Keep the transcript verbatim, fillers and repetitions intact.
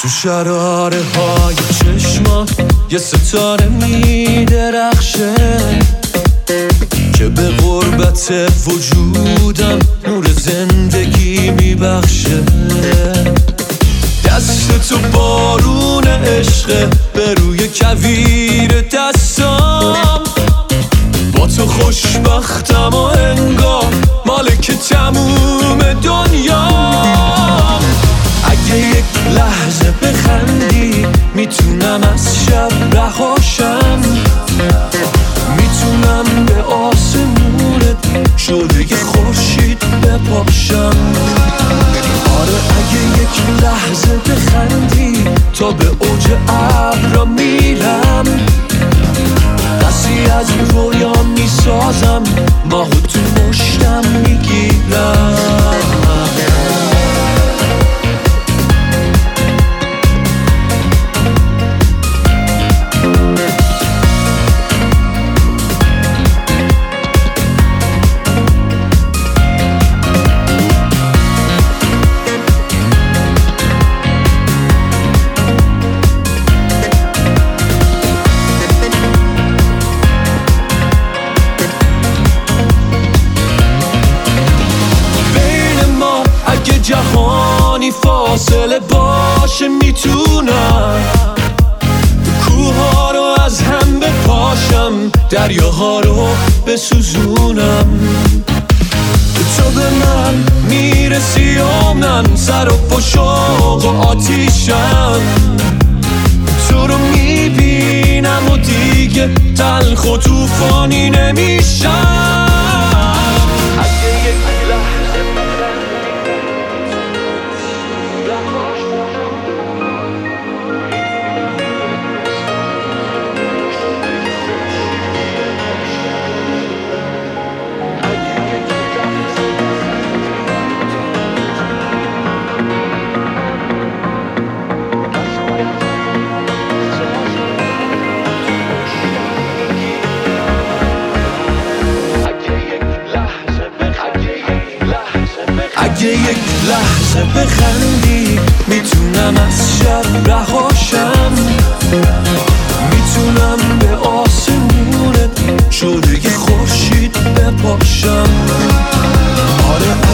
شراره های چشمات یه ستاره میدرخشه که به غربت وجودم نور زندگی میبخشه. دست تو بارون عشقه به روی کویر دستام، با تو خوشبختم و انگار مالک تموم دنیام. اگه یک لحظه بخندی میتونم از شب رهاشم، میتونم به آسمونت شعله خورشید بپاشم. آره اگه یک لحظه بخندی تا به اوج ابرا میرم، دستی از رویا میسازم، ماهو تو مشتم میگیرم. جهانی فاصله باشه میتونم کوها رو از هم بپاشم، دریاها رو بسوزونم. تو به من میرسی و من سر و پشوق و آتیشم، تو رو میبینم و دیگه تلخ و توفانی نمیشم. اگه یک لحظه بخندی میتونم از شب رهاشم، میتونم به آسمونت شعله خورشید بپاشم. آره